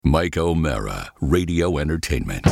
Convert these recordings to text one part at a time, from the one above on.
Mike O'Mara, Radio Entertainment.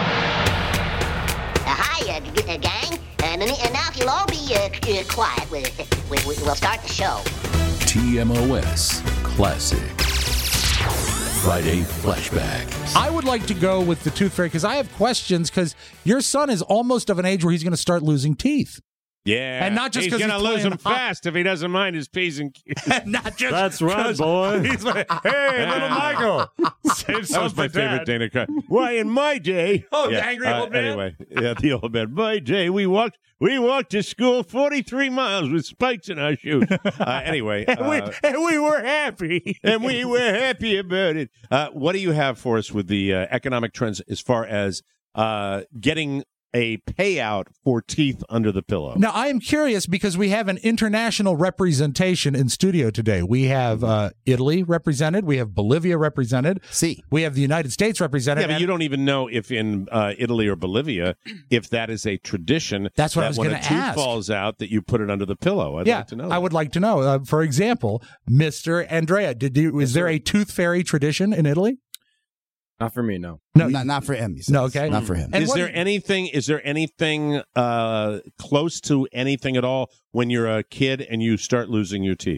Hi, gang. And now if you'll all be quiet, we'll start the show. TMOS Classic. Friday Flashback. I would like to go with the Tooth Fairy because I have questions because your son is almost of an age where he's going to start losing teeth. Yeah, and not just because he's going to lose them fast if he doesn't mind his P's and Q's. Not just That's right, boy. He's like, hey, little Michael. That was my favorite Dana Carvey. Why, in my day. Oh, the angry old man. Anyway, the old man. My day, we walked to school 43 miles with spikes in our shoes. Anyway. and we were happy. And we were happy about it. What do you have for us with the economic trends as far as getting a payout for teeth under the pillow? Now, I am curious because we have an international representation in studio today. We have Italy represented. We have Bolivia represented. We have the United States represented. Yeah, but you don't even know if in Italy or Bolivia, if that is a tradition. That's what I was going to ask. When a tooth falls out, that you put it under the pillow. I'd like to know. I would like to know. For example, Mr. Andrea, is there a tooth fairy tradition in Italy? Not for me, no. No, not for him. No, okay, not for him. Is there anything close to anything at all when you're a kid and you start losing your teeth?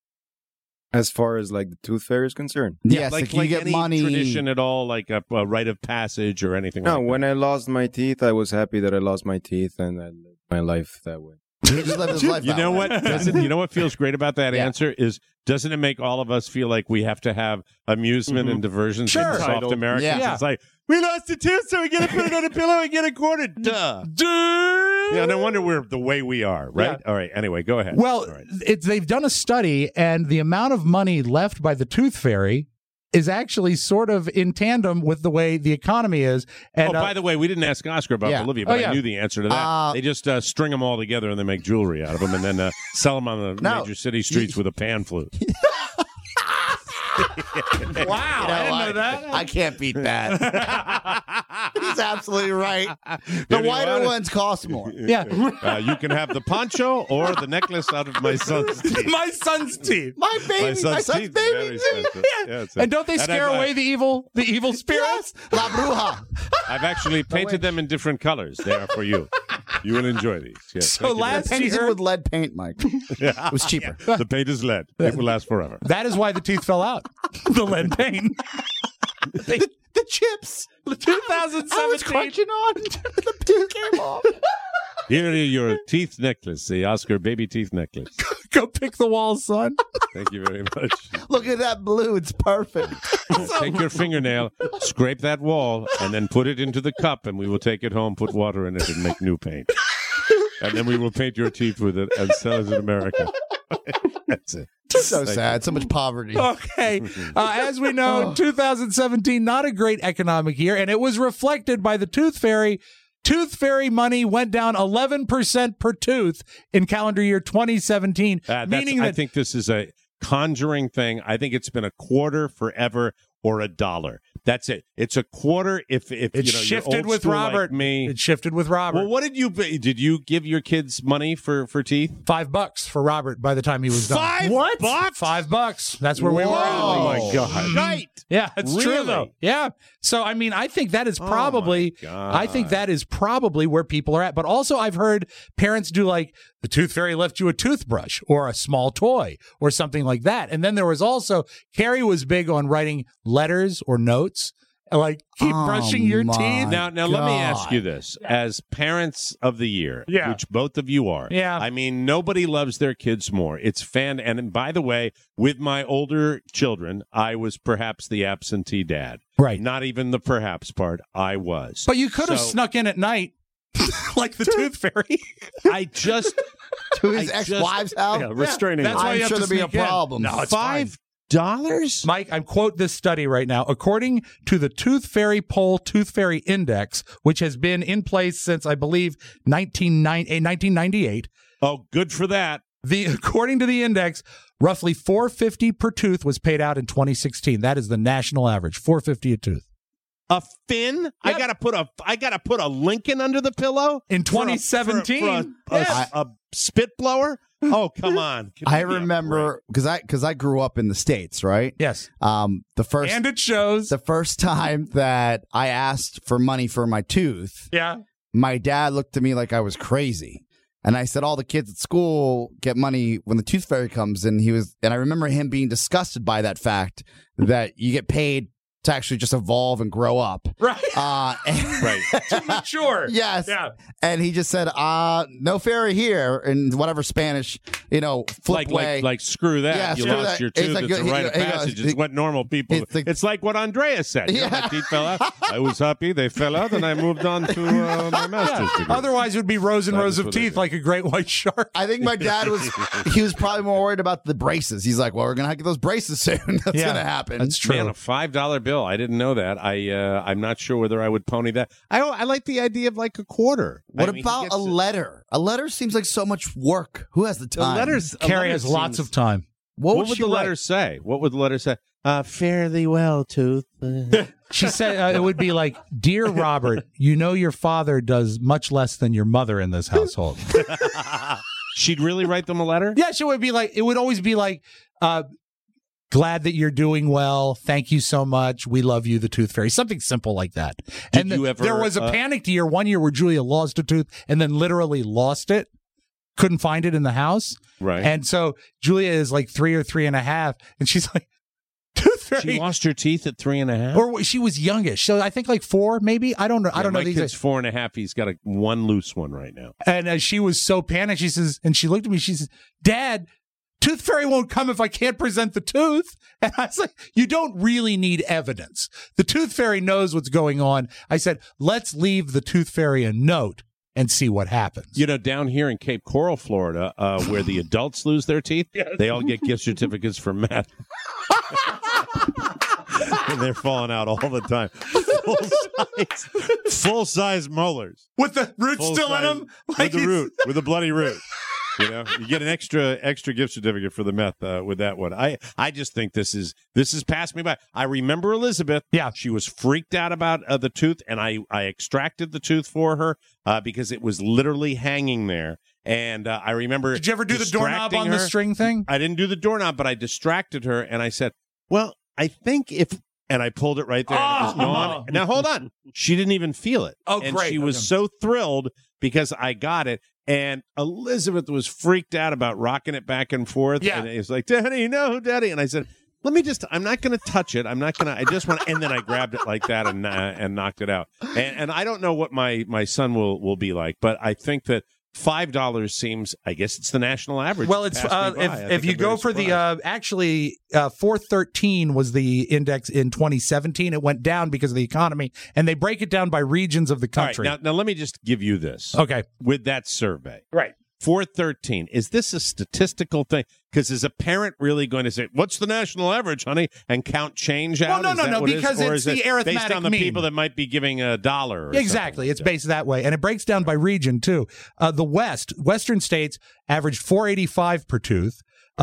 As far as like the Tooth Fairy is concerned, yes, like you get any money. Tradition at all, like a rite of passage or anything. No, like that? when I lost my teeth, I was happy that I lost my teeth, and I lived my life that way. He just lived his life You that know way. what? You know what feels great about that answer is, doesn't it make all of us feel like we have to have amusement and diversions in soft Americans? Yeah. It's like, we lost a tooth, so we got to put it on a pillow and get a quarter. Duh. Yeah, no wonder we're the way we are, right? Yeah. All right, anyway, go ahead. Well, right. They've done a study, and the amount of money left by the Tooth Fairy is actually sort of in tandem with the way the economy is. And, by the way, we didn't ask Oscar about Bolivia, but I knew the answer to that. They just string them all together and they make jewelry out of them and then sell them on the major city streets with a pan flute. Wow, I didn't know that. I can't beat that. He's absolutely right. The whiter ones cost more. Yeah. You can have the poncho or the necklace out of my son's teeth. My son's teeth. My baby. My son's teeth baby. And don't they scare away the evil spirits? Yes. La Bruja. I've actually painted them in different colors. They are for you. You will enjoy these. Yes. So last Painted year, with lead paint, Mike. It was cheaper. The paint is lead. It will last forever. that is why the teeth fell out. The lead paint. The chips. The 2017. I was crunching on. The tooth came off. Here are your teeth necklace, the Oscar baby teeth necklace. Go pick the walls, son. Thank you very much. Look at that blue. It's perfect. Take your fingernail, scrape that wall, and then put it into the cup, and we will take it home, put water in it, and make new paint. And then we will paint your teeth with it and sell it in America. That's it. So sad. So much poverty. Okay. As we know, 2017, not a great economic year, and it was reflected by the Tooth Fairy. Tooth Fairy money went down 11% per tooth in calendar year 2017. Meaning that I think this is a conjuring thing. I think it's been a quarter forever or $1. That's it. It's a quarter if it shifted you're old with school Robert. Like me. It shifted with Robert. Well, what did you give your kids money for teeth? $5 for Robert by the time he was done. $5? $5. That's where we were. Oh my God! Right? Yeah, it's true though. Yeah. So I mean, I think that is probably. I think that is probably where people are at. But also, I've heard parents do like the Tooth Fairy left you a toothbrush or a small toy or something like that. And then there was also Carrie was big on writing letters or notes. Like, keep brushing your teeth. Now, let me ask you this. As parents of the year, which both of you are, I mean, nobody loves their kids more. It's and by the way, with my older children, I was perhaps the absentee dad. Right. Not even the perhaps part. I was. But you could have snuck in at night. Like the Tooth Fairy. To his ex-wife's house? Yeah, restraining. That's why I'm you have sure to there'll be a problem. No, it's fine. $5? Mike, I quote this study right now. According to the Tooth Fairy Poll Tooth Fairy Index, which has been in place since, I believe, 1998. Oh, good for that. According to the index, roughly $450 per tooth was paid out in 2016. That is the national average, $450 a tooth. A fin? Yep. I gotta put a Lincoln under the pillow in 2017. For a spit blower. Oh, come on. I remember because I grew up in the States, right? Yes. And it shows. The first time that I asked for money for my tooth, my dad looked at me like I was crazy. And I said, all the kids at school get money when the tooth fairy comes. And I remember him being disgusted by that fact that you get paid to actually just evolve and grow up. Right. Right. To mature. Yes. Yeah. And he just said, no fairy here in whatever Spanish, flip way. Like, screw that. Yeah, you screw lost that. your tooth. It's a rite of passage. It's what normal people do. It's like what Andrea said. My teeth fell out. I was happy they fell out, and I moved on to my master's degree. Otherwise, it would be rows and rows of teeth like a great white shark. I think my dad was probably more worried about the braces. He's like, well, we're going to get those braces soon. That's going to happen. That's true. Man, a $5 bill. I didn't know that. I'm not sure whether I would pony that. I like the idea of like a quarter. What about a letter? A letter seems like so much work. Who has the time? Carrie has lots of time. What would the letter say? What would the letter say? Fairly well, tooth. She said it would be like, Dear Robert, you know your father does much less than your mother in this household. She'd really write them a letter? Yeah, it would always be like, glad that you're doing well. Thank you so much. We love you, the Tooth Fairy. Something simple like that. Did you ever, there was a panicked year, one year where Julia lost a tooth and then literally lost it. Couldn't find it in the house. Right. And so Julia is like 3 or 3.5. And she's like, Tooth Fairy. She lost her teeth at 3.5? Or she was youngish. So I think like 4, maybe. I don't know. Yeah, I don't know. My kid's 4.5. He's got one loose one right now. And she was so panicked. She says, and she looked at me. She says, Dad, Tooth Fairy won't come if I can't present the tooth. And I was like, you don't really need evidence. The Tooth Fairy knows what's going on. I said, let's leave the Tooth Fairy a note and see what happens. Down here in Cape Coral, Florida, where the adults lose their teeth, they all get gift certificates for meth. And they're falling out all the time. Full-size molars. With the root still in them? With the root, with the bloody root. You get an extra gift certificate for the meth with that one. I just think this is passed me by. I remember Elizabeth. Yeah, she was freaked out about the tooth, and I extracted the tooth for her because it was literally hanging there. And I remember. Did you ever do the doorknob on the string thing? I didn't do the doorknob, but I distracted her, and I said, "Well, I think if." And I pulled it right there, and it was gone. Now hold on, she didn't even feel it. Oh, and great! She was so thrilled because I got it. And Elizabeth was freaked out about rocking it back and forth. Yeah. And it was like, Daddy, no, Daddy. And I said, I'm not going to touch it. I just want to. And then I grabbed it like that and knocked it out. And I don't know what my son will be like, but I think that $5 seems, I guess it's the national average. Well, it's if you go for the actually 413 was the index in 2017. It went down because of the economy, and they break it down by regions of the country. All right, now let me just give you this. Okay, with that survey, right. 413. Is this a statistical thing? Because is a parent really going to say, what's the national average, honey, and count change out? Well, no, because it's the arithmetic based on the mean. People that might be giving $1. Exactly. It's based that way. And it breaks down by region, too. The Western states averaged 485 per tooth.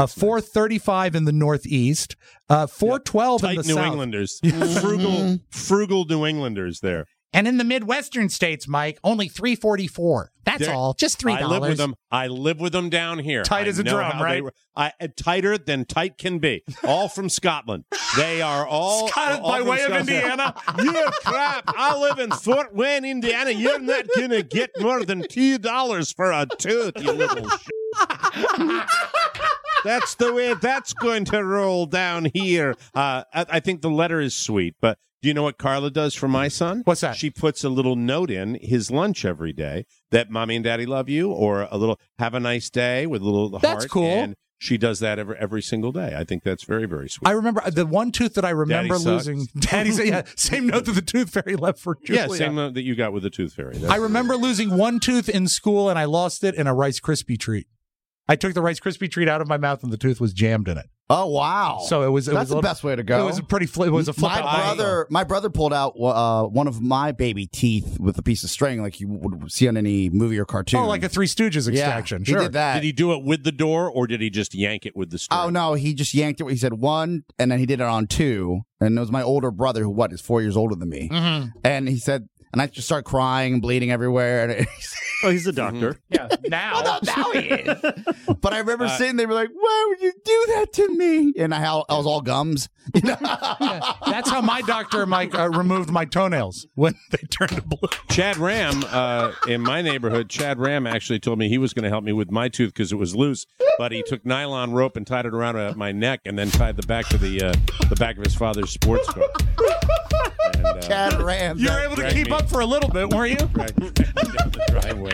435 in the Northeast, 412 in the New South. Englanders, frugal New Englanders there. And in the Midwestern states, Mike, only 344. That's all. Just $3. I live with them down here. Tight as a drum, right? Tighter than tight can be. All from Scotland. They are all by way of Indiana. You're crap. I live in Fort Wayne, Indiana. You're not gonna get more than $2 for a tooth, you little shit. That's the way that's going to roll down here. I think the letter is sweet, but do you know what Carla does for my son? What's that? She puts a little note in his lunch every day that Mommy and Daddy love you, or a little have a nice day with a little heart. That's cool. And she does that every single day. I think that's very, very sweet. I remember the one tooth that I remember Daddy losing. Daddy's same note that the Tooth Fairy left for Julia. Yeah, same note that you got with the Tooth Fairy. I remember losing one tooth in school, and I lost it in a Rice Krispie treat. I took the Rice Krispie treat out of my mouth, and the tooth was jammed in it. Oh wow! So that's the best way to go. It was it was a flip. My brother pulled out one of my baby teeth with a piece of string, like you would see on any movie or cartoon. Oh, like a Three Stooges extraction. Yeah, he did that. Did he do it with the door, or did he just yank it with the string? Oh no, he just yanked it. He said 1, and then he did it on 2. And it was my older brother, who is 4 years older than me. Mm-hmm. And he said, and I just started crying and bleeding everywhere. And Oh, he's a doctor. Yeah, now he is. But I remember sitting there, like, why would you do that to me? And I was all gums. That's how my doctor, Mike, removed my toenails when they turned blue. Chad Ram, in my neighborhood, Chad Ram actually told me he was going to help me with my tooth because it was loose, but he took nylon rope and tied it around my neck and then tied the back to the back of his father's sports car. And, Chad Ram. You were able to keep up for a little bit, weren't you? Down the driveway.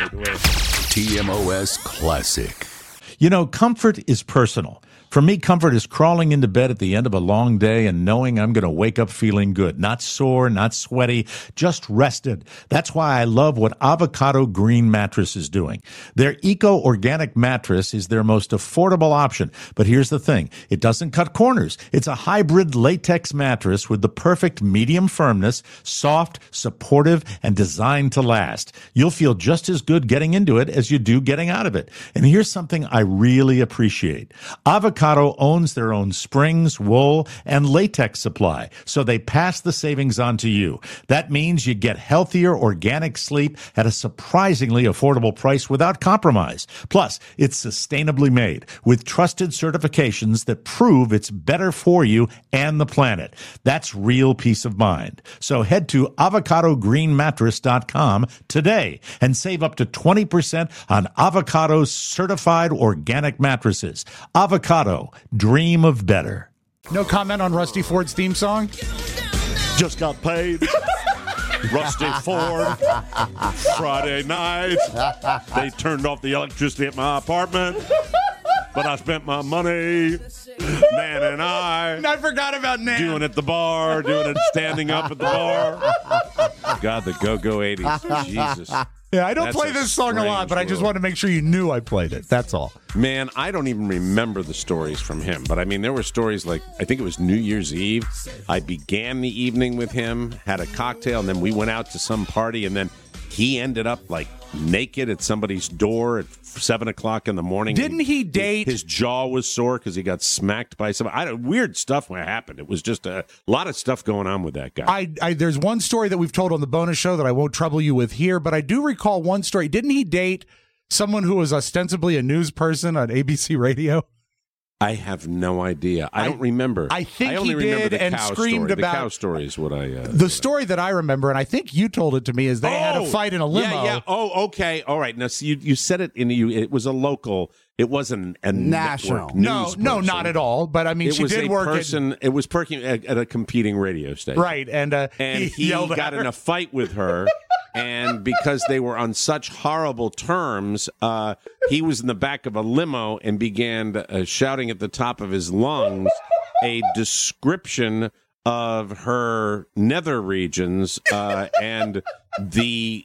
TMOS Classic. You know, comfort is personal. For me, comfort is crawling into bed at the end of a long day and knowing I'm going to wake up feeling good. Not sore, not sweaty, just rested. That's why I love what Avocado Green Mattress is doing. Their eco-organic mattress is their most affordable option. But here's the thing. It doesn't cut corners. It's a hybrid latex mattress with the perfect medium firmness, soft, supportive, and designed to last. You'll feel just as good getting into it as you do getting out of it. And here's something I really appreciate. Avocado owns their own springs, wool, and latex supply, so they pass the savings on to you. That means you get healthier, organic sleep at a surprisingly affordable price without compromise. Plus, it's sustainably made with trusted certifications that prove it's better for you and the planet. That's real peace of mind. So head to avocadogreenmattress.com today and save up to 20% on Avocado's certified organic mattresses. Avocado. Dream of better. No comment on Rusty Ford's theme song? Just got paid. Rusty Ford. Friday night. They turned off the electricity at my apartment. But I spent my money. Nan and I forgot about Nan. Doing it at the bar. Doing it standing up at the bar. God, the go-go 80s. Jesus. Yeah, I don't play this song a lot, but I just wanted to make sure you knew I played it. That's all. Man, I don't even remember the stories from him. But, I mean, there were stories like, I think it was New Year's Eve. I began the evening with him, had a cocktail, and then we went out to some party, and then he ended up, like, naked at somebody's door at 7 o'clock in the morning. Didn't he date? His jaw was sore because he got smacked by somebody. Weird stuff happened. It was just a lot of stuff going on with that guy. There's one story that we've told on the bonus show that I won't trouble you with here, but I do recall one story. Didn't he date someone who was ostensibly a news person on ABC Radio? I have no idea. I don't remember. I think I only he remember did the and cow screamed story. about. The cow story is what I. The story that I remember, and I think you told it to me, is they had a fight in a limo. Yeah. Oh, okay. All right. Now, so you said it it was a local. It wasn't a national. No, not at all. But I mean, she did work. It was working at a competing radio station, right? And he got in a fight with her. And because they were on such horrible terms, he was in the back of a limo and began shouting at the top of his lungs a description of her nether regions and the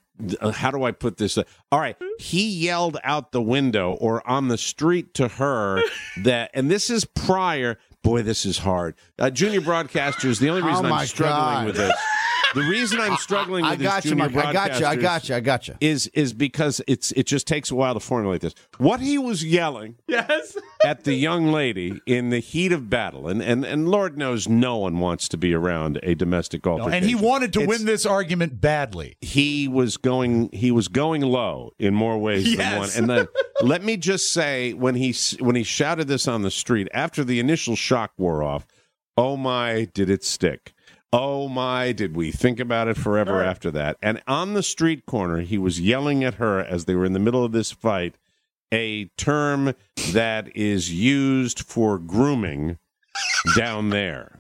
how do I put this? All right, he yelled out the window or on the street to her that, and this is prior. Boy, this is hard. Junior broadcasters. The only reason I'm struggling with this. The reason I'm struggling with this junior broadcasters I got you. is because it just takes a while to formulate this. What he was yelling at the young lady in the heat of battle, and Lord knows no one wants to be around a domestic altercation. And he wanted to win this argument badly. He was going low in more ways than one. And then let me just say, when he shouted this on the street after the initial shock wore off, oh my, did it stick. Oh, my, did we think about it forever after that. And on the street corner, he was yelling at her as they were in the middle of this fight, a term that is used for grooming down there.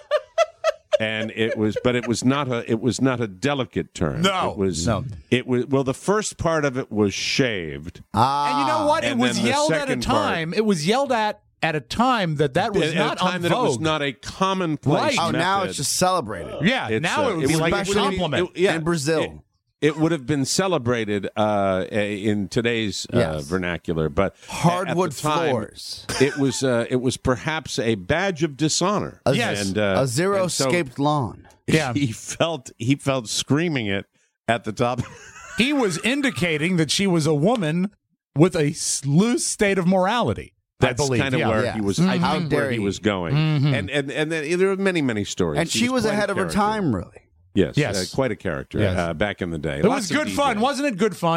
And it was not a delicate term. No. It was well, the first part of it was shaved. And you know what? It was yelled at a time. It was yelled at a time that was not a time on that it was vogue. not a commonplace. Right. Oh, now it's just celebrated. Yeah, now it would be like a compliment. In Brazil. It would have been celebrated in today's vernacular, but hardwood at the time, floors. It was perhaps a badge of dishonor. A zero-scaped lawn. Yeah, he felt screaming it at the top. He was indicating that she was a woman with a loose state of morality. That's kind of where he was. I think where he was going, and there are many stories. And she was ahead of her time, really. Yes. Quite a character back in the day. It was good fun, wasn't it? Good fun.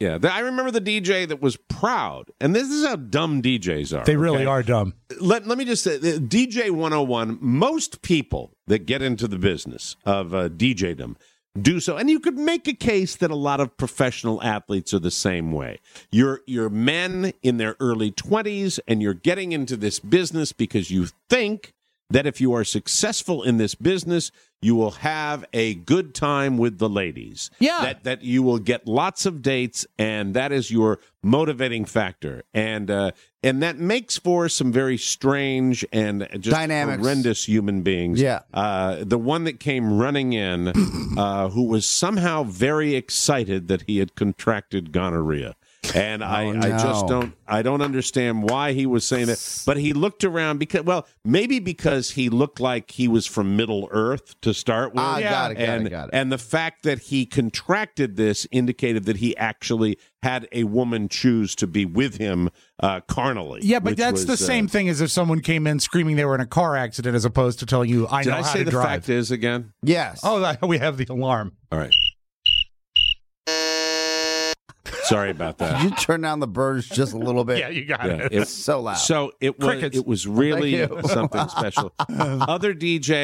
Yeah, I remember the DJ that was proud, and this is how dumb DJs are. They really are dumb. Let me just say, DJ 101, most people that get into the business of DJdom do so, and you could make a case that a lot of professional athletes are the same way. You're men in their early 20s, and you're getting into this business because you think that if you are successful in this business, you will have a good time with the ladies. Yeah. That you will get lots of dates, and that is your motivating factor. And that makes for some very strange and just horrendous human beings. Yeah. The one that came running in, who was somehow very excited that he had contracted gonorrhea. And I don't understand why he was saying that, but he looked around maybe because he looked like he was from Middle Earth to start with. Got it. And the fact that he contracted this indicated that he actually had a woman choose to be with him carnally. Yeah, but that's the same thing as if someone came in screaming they were in a car accident as opposed to telling you, I know how to drive. Did I say the fact is again? Yes. Oh, we have the alarm. All right. Sorry about that. Did you turn down the birds just a little bit? Yeah, you got it. It's so loud. So it was really something special. Other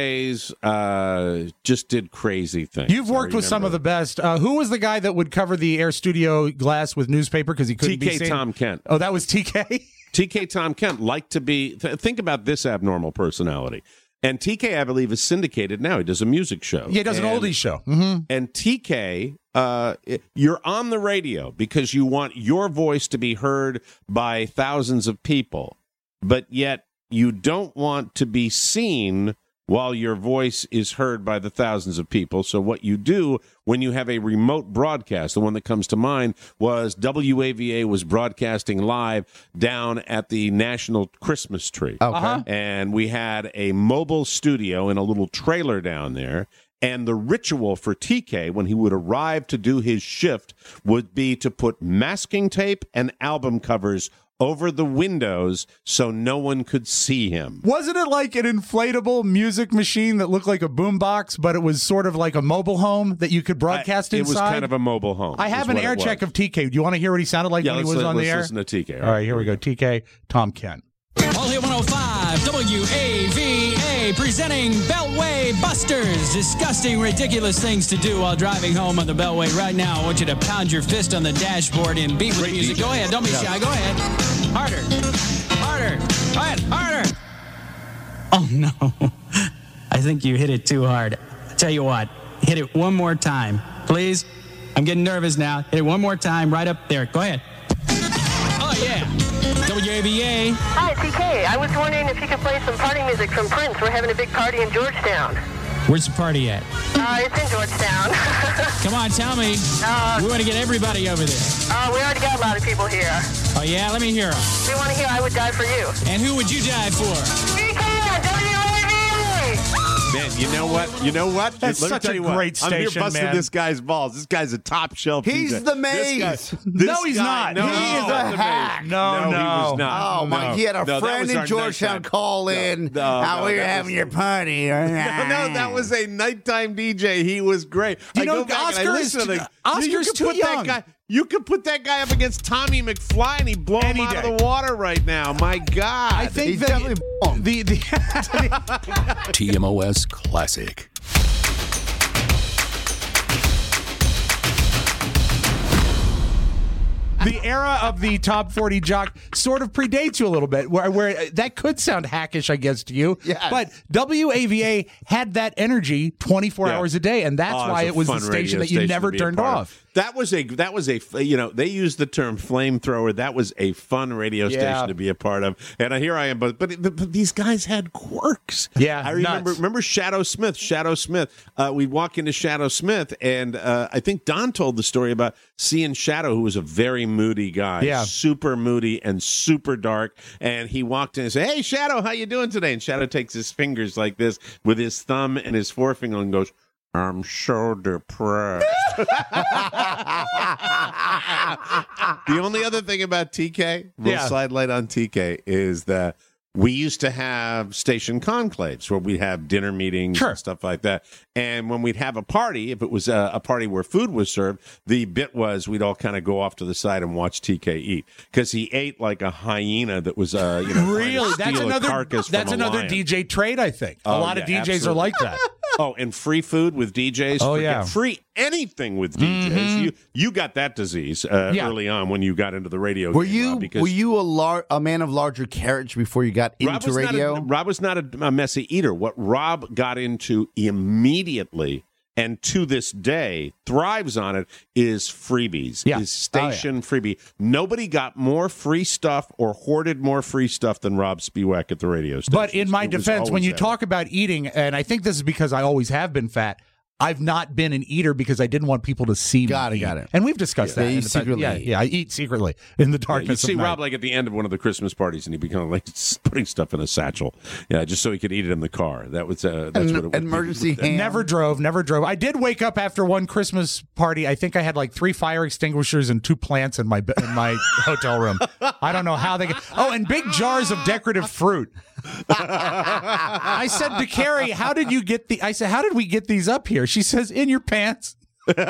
DJs just did crazy things. You've worked with some of the best. Who was the guy that would cover the Air Studio glass with newspaper because he couldn't be seen? TK Tom Kent. Oh, that was TK? TK Tom Kent liked to be... Think about this abnormal personality. And TK, I believe, is syndicated now. He does a music show. Yeah, he does an oldies show. Mm-hmm. And TK, you're on the radio because you want your voice to be heard by thousands of people, but yet you don't want to be seen while your voice is heard by the thousands of people. So what you do when you have a remote broadcast, the one that comes to mind was WAVA was broadcasting live down at the National Christmas Tree. Okay. Uh-huh. And we had a mobile studio in a little trailer down there. And the ritual for TK when he would arrive to do his shift would be to put masking tape and album covers over the windows so no one could see him. Wasn't it like an inflatable music machine that looked like a boombox, but it was sort of like a mobile home that you could broadcast inside? It was kind of a mobile home. I have an air check of TK. Do you want to hear what he sounded like when he was on the air? Let's listen to TK. All right, here we go. TK, Tom Kent. All Hit 105, WAVA, presenting Beltway Busters. Disgusting, ridiculous things to do while driving home on the Beltway. Right now, I want you to pound your fist on the dashboard and beat with music. Go ahead, don't be shy. Go ahead. Harder. Harder. Go ahead, harder. Oh, no. I think you hit it too hard. Tell you what, hit it one more time, please. I'm getting nervous now. Hit it one more time, right up there. Go ahead. Oh, yeah. WAVA. Hi, TK. I was wondering if you could play some party music from Prince. We're having a big party in Georgetown. Where's the party at? It's in Georgetown. Come on, tell me. We want to get everybody over there. We already got a lot of people here. Oh, yeah? Let me hear them. We want to hear I Would Die For You. And who would you die for? TK, WAVA! Man, you know what? That's Let me such tell a you what. great station, I'm here busting man. this guy's balls. This guy's a top shelf. He's DJ. the maze. No, he's not. No, He is a hack. No, he was not. Oh, my. He had a friend in Georgetown call in. How we were having your party. No, that was a nighttime DJ. He was great. You know, Oscar's too young. You could put that guy up against Tommy McFly and he'd blow him out of the water right now. My God. I think He's definitely TMOS Classic. The era of the top 40 jock sort of predates you a little bit, where that could sound hackish, I guess, to you. Yes. But WAVA had that energy 24 hours a day, and that's why it was the station that you never turned off. That was a they used the term flamethrower. That was a fun radio station to be a part of. And here I am, but these guys had quirks. Yeah, I remember Shadow Smith. We'd walk into Shadow Smith, and I think Don told the story about seeing Shadow, who was a very moody guy, super moody and super dark. And he walked in and said, "Hey, Shadow, how you doing today?" And Shadow takes his fingers like this with his thumb and his forefinger and goes, "I'm so depressed." The only other thing about TK, little sidelight on TK, is that we used to have station conclaves where we'd have dinner meetings and stuff like that. And when we'd have a party, if it was a party where food was served, the bit was we'd all kind of go off to the side and watch TK eat because he ate like a hyena that was, really? That's another DJ trait, I think. A lot of DJs absolutely. Are like that. Oh, and free food with DJs. Oh, yeah. Free anything with DJs. Mm-hmm. You got that disease early on when you got into the radio. Were you a man of larger carriage before you got into radio? Rob was not a messy eater. What Rob got into immediately and to this day thrives on it is freebies, is station freebie. Nobody got more free stuff or hoarded more free stuff than Rob Spiewak at the radio station. But in my defense, when you talk about eating, and I think this is because I always have been fat, I've not been an eater because I didn't want people to see me. Got it. And we've discussed that. You secretly I eat secretly in the darkness. You see Rob like at the end of one of the Christmas parties, and he became like putting stuff in a satchel, just so he could eat it in the car. That was that's what it was. Emergency ham. Never drove. I did wake up after one Christmas party. I think I had like 3 fire extinguishers and 2 plants in my hotel room. I don't know how they get. Oh, and big jars of decorative fruit. I said to Carrie, how did we get these up here? She says, in your pants. Okay.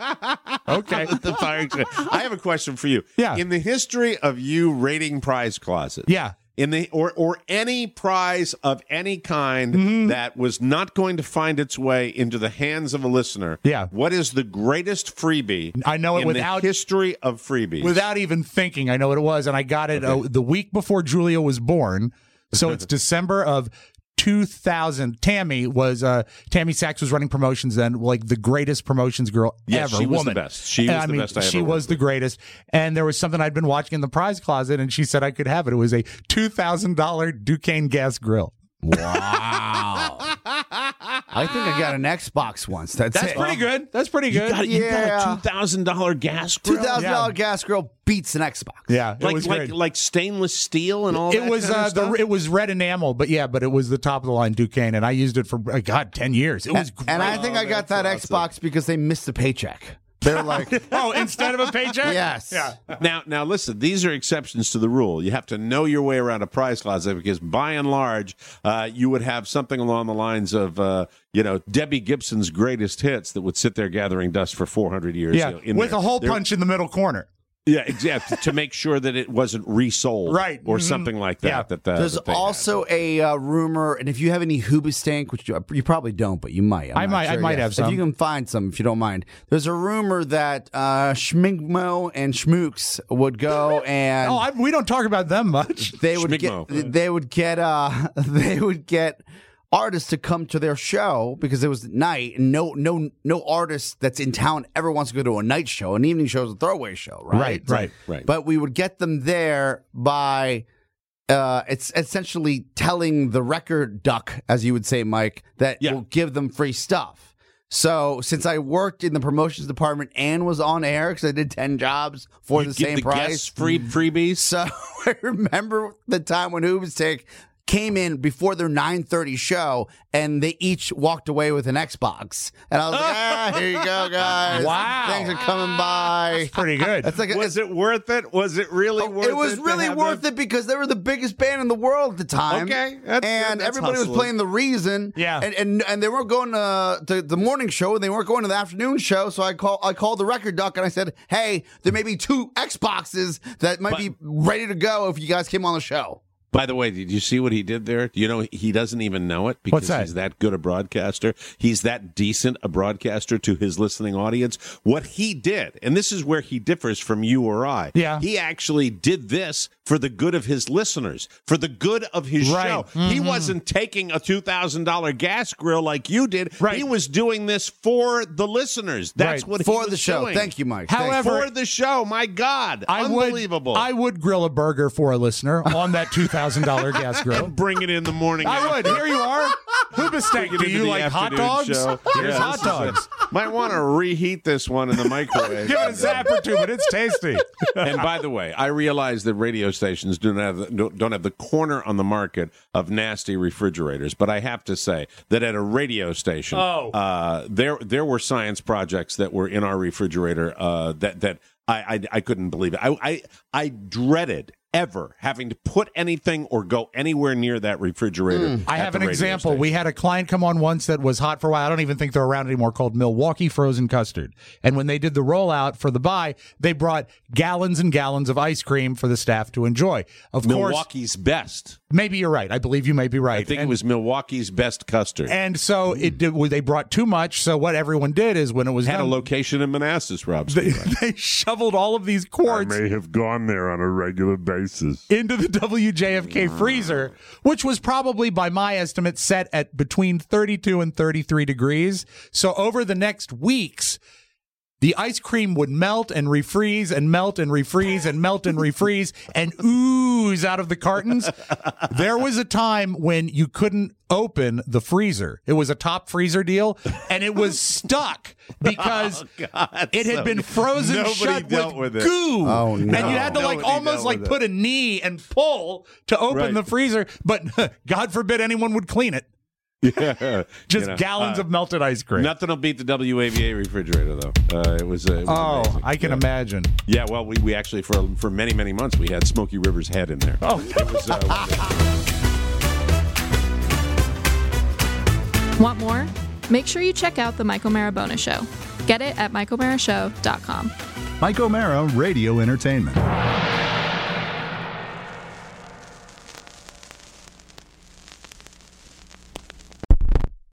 The fire. I have a question for you. Yeah. In the history of you raiding prize closets. Yeah. In the or any prize of any kind that was not going to find its way into the hands of a listener. Yeah. What is the greatest freebie? I know it in without the history of freebies. Without even thinking, I know what it was, and I got it the week before Julia was born. So it's December of 2000. Tammy Sachs was running promotions then, like the greatest promotions girl ever. She was woman. the best. She was the best I ever She was the greatest. And there was something I'd been watching in the prize closet, and she said I could have it. It was a $2,000 Duquesne gas grill. Wow. I think I got an Xbox once. That's pretty good. That's pretty good. You got a $2,000 gas grill? $2,000 gas grill beats an Xbox. Yeah, it was great. Like stainless steel and all that. It was kind of stuff? it was red enamel, but it was the top of the line Duquesne, and I used it for 10 years. It was great. And I think I got that Xbox because they missed a paycheck. They're like, instead of a paycheck? Yes. Yeah. Now, listen, these are exceptions to the rule. You have to know your way around a prize closet because, by and large, you would have something along the lines of, Debbie Gibson's greatest hits that would sit there gathering dust for 400 years. Yeah, with a hole punch in the middle corner. Yeah, exactly. To make sure that it wasn't resold, right, or something like that. Yeah. There's also a rumor, and if you have any Hoobastank, which you probably don't, but you might. I might have some. If you can find some, if you don't mind. There's a rumor that Schmigmo and Schmooks would go and. We don't talk about them much. They would get artists to come to their show because it was at night, and no artist that's in town ever wants to go to a night show. An evening show is a throwaway show, right? Right. But we would get them there by it's essentially telling the record duck, as you would say, Mike, that will give them free stuff. So since I worked in the promotions department and was on air because I did 10 jobs for the same price, freebies. So I remember the time when Hoobastank came in before their 9:30 show, and they each walked away with an Xbox. And I was like, here you go, guys. Wow. Things are coming by. That's pretty good. Was it worth it? Was it really worth it? It was really worth it because they were the biggest band in the world at the time. Okay. And everybody was playing The Reason. Yeah. And they weren't going to the morning show, and they weren't going to the afternoon show. So I called the record duck, and I said, hey, there may be 2 Xboxes that might be ready to go if you guys came on the show. By the way, did you see what he did there? Do you know he doesn't even know it because he's that good a broadcaster? He's that decent a broadcaster to his listening audience. What he did, and this is where he differs from you or I, he actually did this for the good of his listeners, for the good of his show. Mm-hmm. He wasn't taking a $2,000 gas grill like you did. Right. He was doing this for the listeners. That's what he was for the show. doing. Thank you, Mike. However, for the show, my God, unbelievable. I would grill a burger for a listener on that $2,000 gas grill. And bring it in the morning. I would. Here you are. Hoobastank. Do you like hot dogs? Here's hot dogs. Might want to reheat this one in the microwave. Give it a zap or two, but it's tasty. And by the way, I realize that radio stations don't have the corner on the market of nasty refrigerators, but I have to say that at a radio station, there were science projects that were in our refrigerator that I couldn't believe it. I dreaded ever having to put anything or go anywhere near that refrigerator. I have an example. We had a client come on once that was hot for a while. I don't even think they're around anymore, called Milwaukee Frozen Custard. And when they did the rollout for the buy, they brought gallons and gallons of ice cream for the staff to enjoy. Of Milwaukee's course, best. Maybe you're right. I believe you may be right. I think it was Milwaukee's best custard. And so they brought too much. So what everyone did is when it was had done, a location in Manassas, Rob. They shoveled all of these quarts. I may have gone there on a regular basis. Into the WJFK freezer, which was probably, by my estimate, set at between 32 and 33 degrees. So over the next weeks, the ice cream would melt and refreeze and melt and refreeze and melt and refreeze and ooze out of the cartons. There was a time when you couldn't open the freezer. It was a top freezer deal, and it was stuck because it had been frozen shut with goo. Oh, no. And you had to almost put a knee and pull to open the freezer, but God forbid anyone would clean it. Yeah, just gallons of melted ice cream. Nothing will beat the WAVA refrigerator, though. It was amazing. I can imagine. Yeah, well, we actually for many, many months we had Smokey River's head in there. Oh, it was. Want more? Make sure you check out the Mike O'Mara Bonus Show. Get it at MikeO'MaraShow.com. Mike O'Mara Radio Entertainment.